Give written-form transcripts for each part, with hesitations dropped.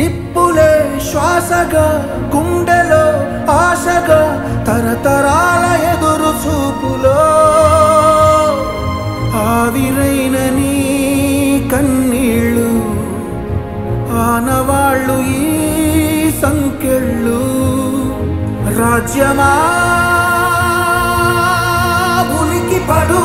నిప్పులే శ్వాసగా గుండెలో ఆశగా తరతరాల ఎదురు చూపులో ఆవిరైన నీ కన్నీళ్ళు ఆనవాళ్ళు ఈ సంకెళ్ళు రాజ్యమా ఉలికి పడు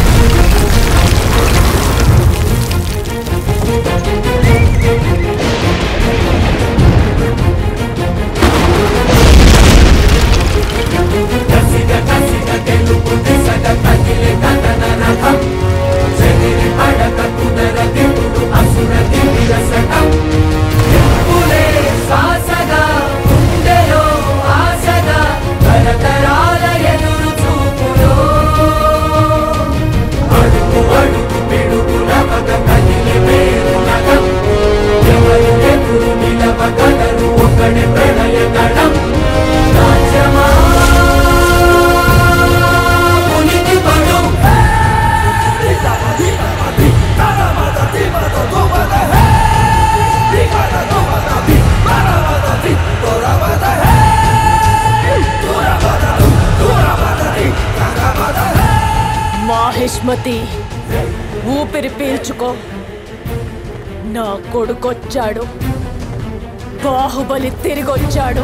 మాహిష్మతి ఊపిరి పీల్చుకో. నా కొడుకొచ్చాడు, బాహుబలి తిరిగొచ్చాడు.